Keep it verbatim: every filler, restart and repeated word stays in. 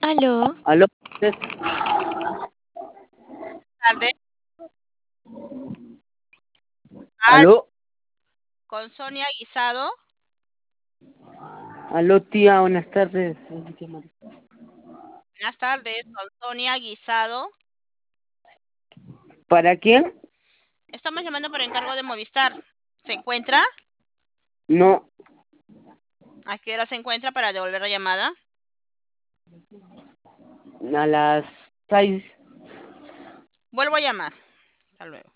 Aló. Aló. es- Tarde. Ah, Aló. con Sonia Guisado. Aló, tía, buenas tardes. Buenas tardes, con Sonia Guisado. ¿Para quién? Estamos llamando por encargo de Movistar. ¿Se encuentra? No, ¿A qué hora se encuentra para devolver la llamada? a las seis. Vuelvo a llamar. Hasta luego.